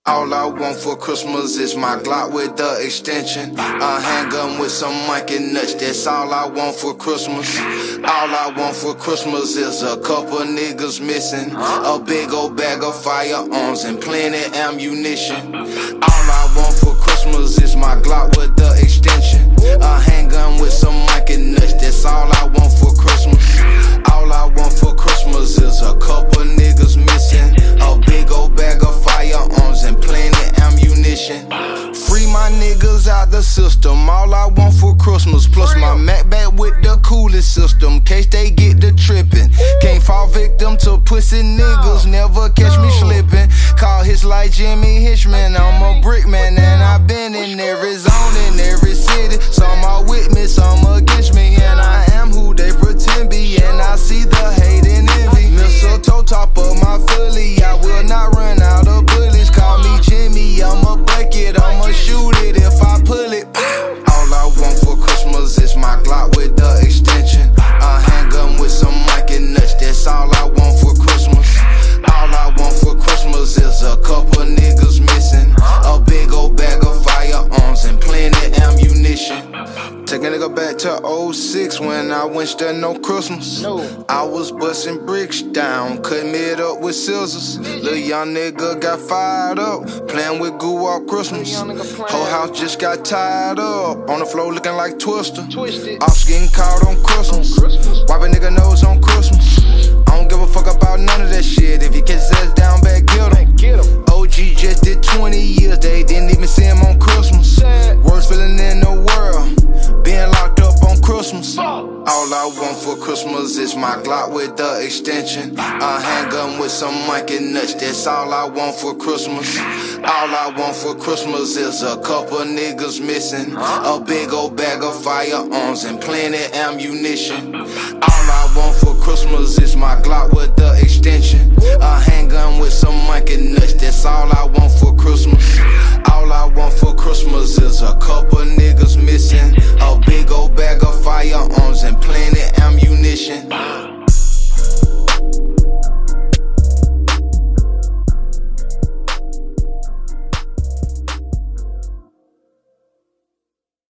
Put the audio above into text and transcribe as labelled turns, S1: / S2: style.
S1: All I want for Christmas is my Glock with the extension. A handgun with some Mikey nuts, that's all I want for Christmas. All I want for Christmas is a couple niggas missing, a big old bag of firearms and plenty ammunition. All I want for Christmas is my Glock with the extension. A handgun with some Mikey nuts, that's all I want for Christmas. All I want for Christmas is a couple niggas missing, a big old bag of firearms and plenty ammunition. Free my niggas out the system, all I want for Christmas. Plus my Mac back with the coolest system, case they get the trippin'. Can't fall victim to pussy niggas, never catch me slippin'. Call his like Jimmy Hitchman, I'm a brick man and I been in every zone, in every city. Some are with me, some against me, and I am who they pretend be. And I see the hate and envy. Mistletoe top of my fully, I will not run out of bullets. Call me Jimmy, I'ma bucket, I'ma shoot it if I pull it. All I want for Christmas is my Glock with the extension. A handgun with some Mikey nuts, that's all I want for Christmas. All I want for Christmas is a couple niggas missing, a big old bag of firearms and plenty ammunition. Take a nigga back to 06 when I went to no Christmas. I was busting bricks down, cutting it up with scissors. Little young nigga got fired up, playing with goo all Christmas. Whole house just got tied up, on the floor looking like Twister. Ops getting caught on Christmas, wipe a nigga nose on Christmas. I don't give a fuck about none of that shit. If he catch his ass down back, get him. OG just did 20 years, they didn't even see him on Christmas. Worst feeling in the world, being locked up on Christmas. All I want for Christmas is my Glock with the extension. A handgun with some Mikey nuts, that's all I want for Christmas. All I want for Christmas is a couple niggas missing, a big old bag of firearms and plenty ammunition. All I want for Christmas is my Glock with the extension. A handgun with some Mikey nuts, that's all I want for Christmas. All I